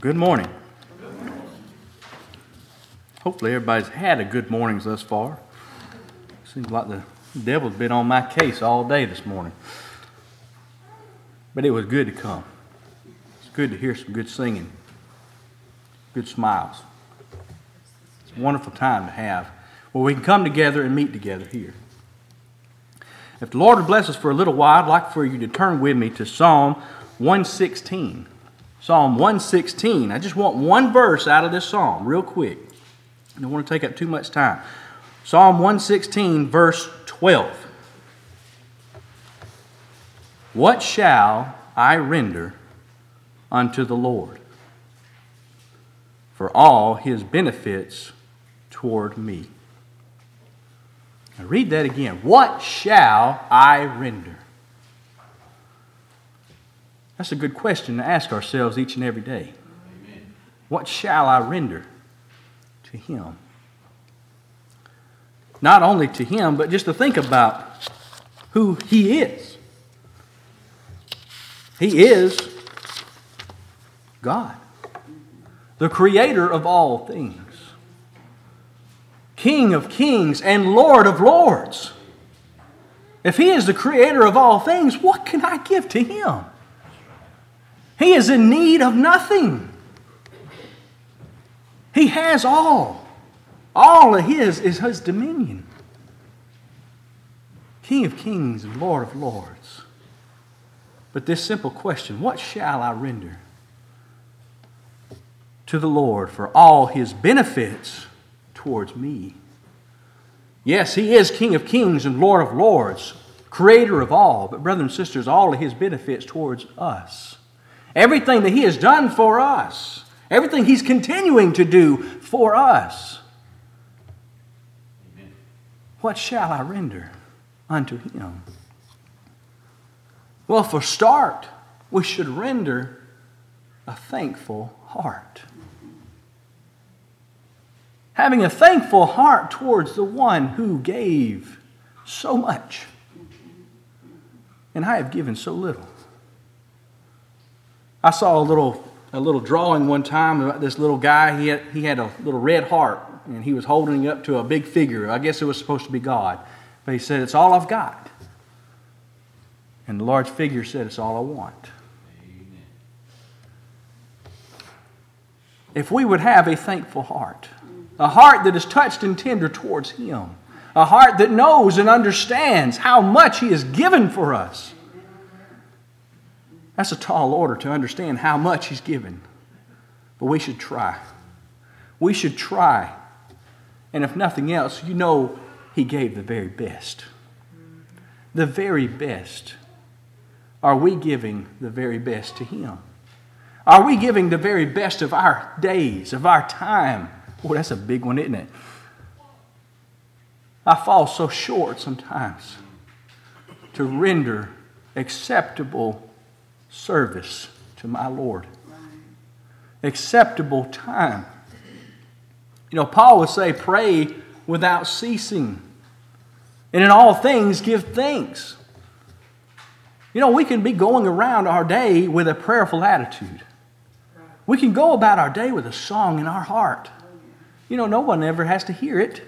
Good morning. Hopefully everybody's had a good morning thus far. Seems like the devil's been on my case all day this morning. But it was good to come. It's good to hear some good singing, good smiles. It's a wonderful time to have where we can come together and meet together here. If the Lord would bless us for a little while, I'd like for you to turn with me to Psalm 116. Psalm 116. I just want one verse out of this psalm real quick. I don't want to take up too much time. Psalm 116, verse 12. What shall I render unto the Lord for all his benefits toward me? Now read that again. What shall I render? That's a good question to ask ourselves each and every day. Amen. What shall I render to Him? Not only to Him, but just to think about who He is. He is God, the Creator of all things, King of kings and Lord of lords. If He is the Creator of all things, what can I give to Him? He is in need of nothing. He has all. All of His is His dominion. King of kings and Lord of lords. But this simple question, what shall I render to the Lord for all His benefits towards me? Yes, He is King of kings and Lord of lords, Creator of all. But brothers and sisters, all of His benefits towards us. Everything that He has done for us. Everything He's continuing to do for us. Amen. What shall I render unto Him? Well, for start, we should render a thankful heart. Having a thankful heart towards the one who gave so much. And I have given so little. I saw a little drawing one time about this little guy. He had a little red heart, and he was holding it up to a big figure. I guess it was supposed to be God. But he said, "It's all I've got." And the large figure said, "It's all I want." Amen. If we would have a thankful heart, a heart that is touched and tender towards Him, a heart that knows and understands how much He has given for us. That's a tall order to understand how much He's given. But we should try. We should try. And if nothing else, you know He gave the very best. The very best. Are we giving the very best to Him? Are we giving the very best of our days, of our time? Boy, that's a big one, isn't it? I fall so short sometimes to render acceptable service to my Lord. Acceptable time. You know, Paul would say, pray without ceasing. And in all things, give thanks. You know, we can be going around our day with a prayerful attitude. We can go about our day with a song in our heart. You know, no one ever has to hear it.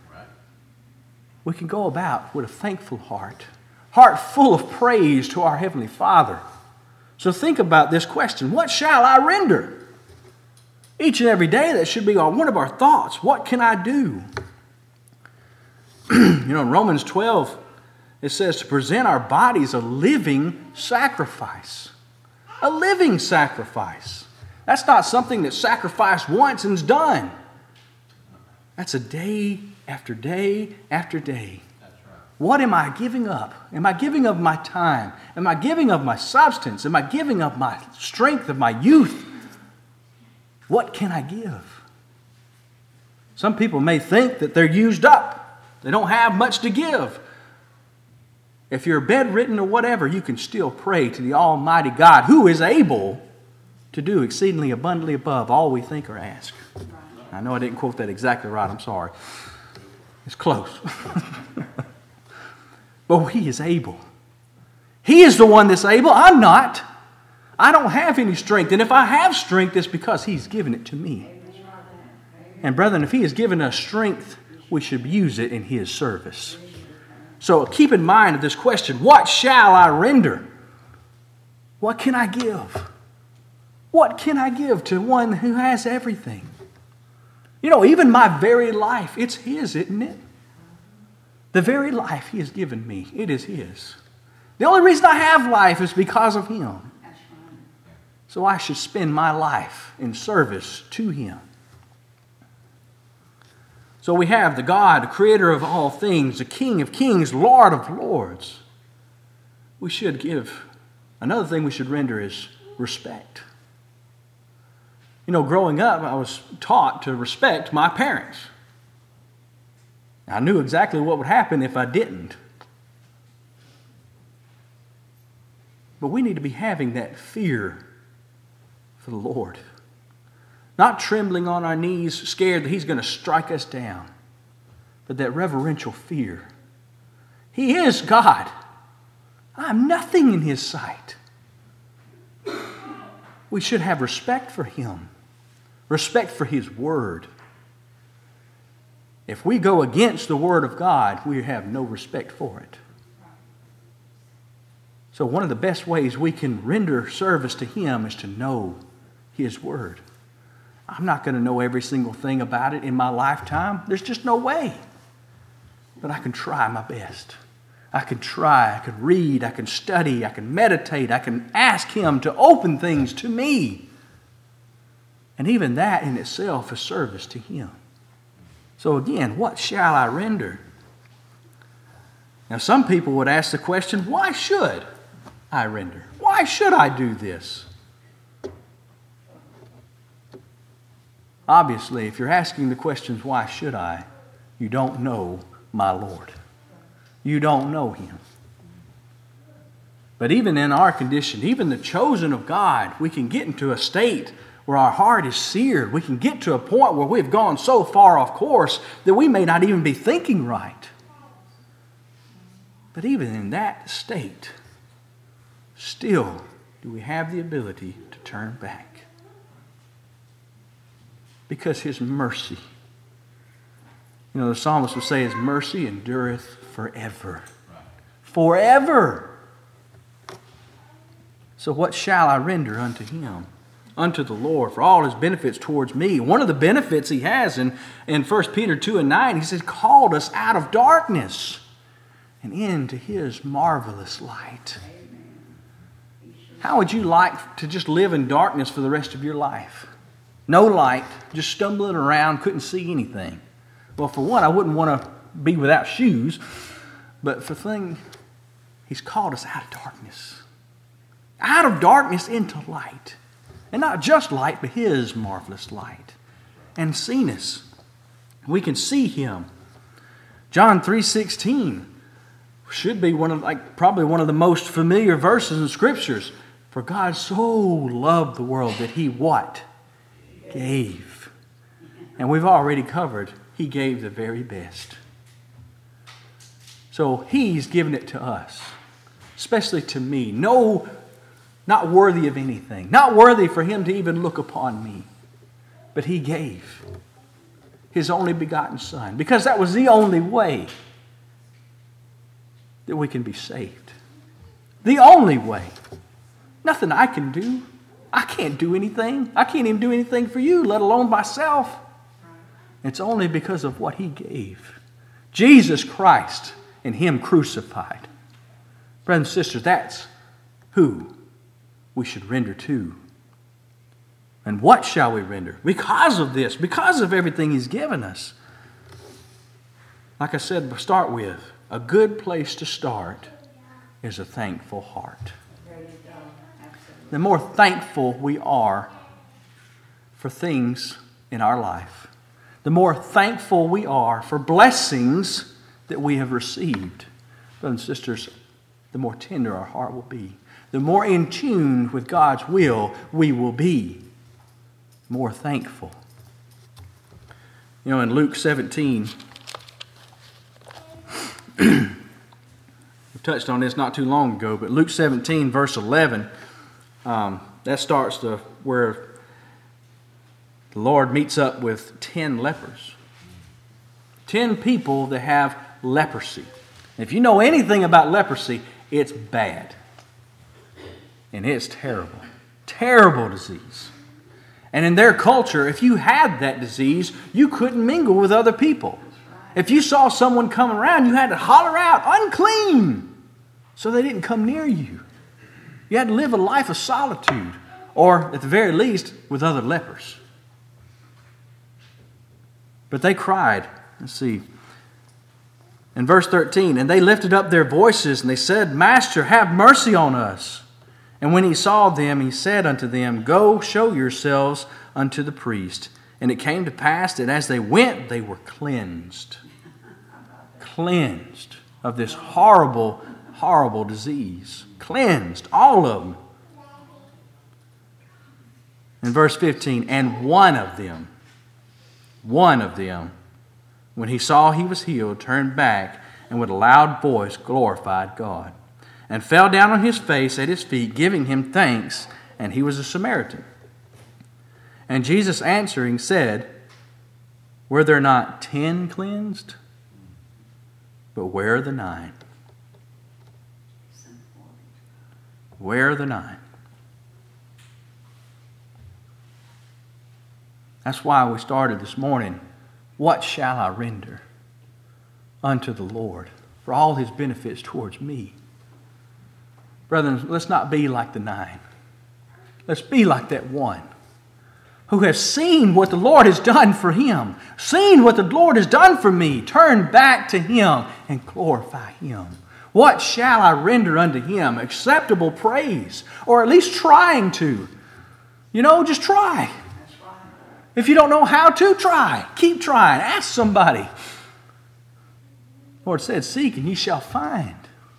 We can go about with a thankful heart. Heart full of praise to our Heavenly Father. So think about this question. What shall I render? Each and every day that should be one of our thoughts. What can I do? You know, in Romans 12, it says to present our bodies a living sacrifice. A living sacrifice. That's not something that's sacrificed once and is done. That's a day after day after day. What am I giving up? Am I giving up my time? Am I giving up my substance? Am I giving up my strength of my youth? What can I give? Some people may think that they're used up. They don't have much to give. If you're bedridden or whatever, you can still pray to the Almighty God who is able to do exceedingly abundantly above all we think or ask. I know I didn't quote that exactly right. I'm sorry. It's close. But He is able. He is the one that's able. I'm not. I don't have any strength. And if I have strength, it's because He's given it to me. And brethren, if He has given us strength, we should use it in His service. So keep in mind this question, what shall I render? What can I give? What can I give to one who has everything? You know, even my very life, it's His, isn't it? The very life He has given me, it is His. The only reason I have life is because of Him. So I should spend my life in service to Him. So we have the God, the creator of all things, the King of kings, Lord of lords. We should give, another thing we should render is respect. You know, growing up, I was taught to respect my parents. I knew exactly what would happen if I didn't. But we need to be having that fear for the Lord. Not trembling on our knees, scared that He's going to strike us down. But that reverential fear. He is God. I'm nothing in His sight. We should have respect for Him. Respect for His Word. If we go against the Word of God, we have no respect for it. So one of the best ways we can render service to Him is to know His Word. I'm not going to know every single thing about it in my lifetime. There's just no way. But I can try my best. I can try, I can read, I can study, I can meditate, I can ask Him to open things to me. And even that in itself is service to Him. So again, what shall I render? Now some people would ask the question, why should I render? Why should I do this? Obviously, if you're asking the questions, why should I? You don't know my Lord. You don't know Him. But even in our condition, even the chosen of God, we can get into a state where our heart is seared. We can get to a point where we've gone so far off course that we may not even be thinking right. But even in that state, still do we have the ability to turn back. Because His mercy. You know, the psalmist would say His mercy endureth forever. Forever. So what shall I render unto Him? Unto the Lord for all His benefits towards me. One of the benefits He has in 1 Peter 2:9, He says, called us out of darkness and into His marvelous light. How would you like to just live in darkness for the rest of your life? No light, just stumbling around, couldn't see anything. Well, for one, I wouldn't want to be without shoes. But for thing, He's called us out of darkness. Out of darkness into light. And not just light, but His marvelous light. And seen us. We can see Him. John 3:16 should be probably one of the most familiar verses in Scriptures. For God so loved the world that He what? Gave. And we've already covered, He gave the very best. So He's given it to us, especially to me. No, not worthy of anything. Not worthy for Him to even look upon me. But He gave His only begotten Son, because that was the only way that we can be saved. The only way. Nothing I can do. I can't do anything. I can't even do anything for you, let alone myself. It's only because of what He gave. Jesus Christ and Him crucified. Brothers and sisters, that's who we should render to. And what shall we render? Because of this, because of everything He's given us. Like I said to start with, a good place to start is a thankful heart. The more thankful we are for things in our life, the more thankful we are for blessings that we have received, brothers and sisters, the more tender our heart will be. The more in tune with God's will we will be. More thankful. You know, in Luke 17, we touched on this not too long ago, but Luke 17, verse 11, that starts where the Lord meets up with 10 lepers. 10 people that have leprosy. If you know anything about leprosy, it's bad. And it's terrible. Terrible disease. And in their culture, if you had that disease, you couldn't mingle with other people. If you saw someone coming around, you had to holler out, unclean, so they didn't come near you. You had to live a life of solitude, or at the very least, with other lepers. But they cried. Let's see. In verse 13, and they lifted up their voices, and they said, Master, have mercy on us. And when he saw them, he said unto them, Go, show yourselves unto the priest. And it came to pass that as they went, they were cleansed. Cleansed of this horrible, horrible disease. Cleansed, all of them. In verse 15, and one of them, when he saw he was healed, turned back, and with a loud voice glorified God, and fell down on his face at his feet, giving him thanks, and he was a Samaritan. And Jesus answering said, Were there not 10 cleansed? But where are the 9? Where are the 9? That's why we started this morning. What shall I render unto the Lord for all his benefits towards me? Brethren, let's not be like the 9. Let's be like that one who has seen what the Lord has done for him, seen what the Lord has done for me, turn back to him and glorify him. What shall I render unto him? Acceptable praise, or at least trying to. Just try. If you don't know how to, try. Keep trying. Ask somebody. The Lord said, Seek and ye shall find.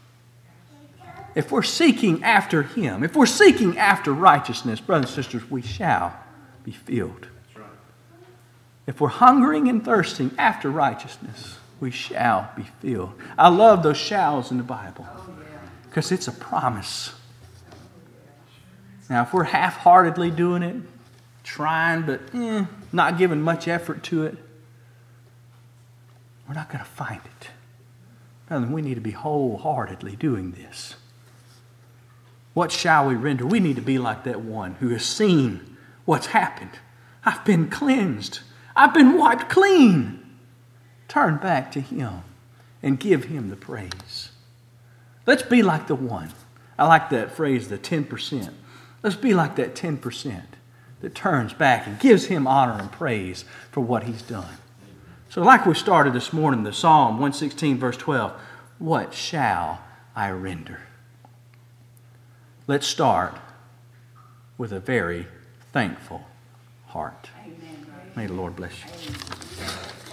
If we're seeking after him, if we're seeking after righteousness, brothers and sisters, we shall be filled. If we're hungering and thirsting after righteousness, we shall be filled. I love those shalls in the Bible because it's a promise. Now, if we're half-heartedly doing it, trying but not giving much effort to it, we're not going to find it. Rather, we need to be wholeheartedly doing this. What shall we render? We need to be like that one who has seen what's happened. I've been cleansed. I've been wiped clean. Turn back to him and give him the praise. Let's be like the one. I like that phrase, the 10%. Let's be like that 10% that turns back and gives him honor and praise for what he's done. So like we started this morning, the Psalm 116 verse 12, what shall I render? Let's start with a very thankful heart. Amen. May the Lord bless you. Amen.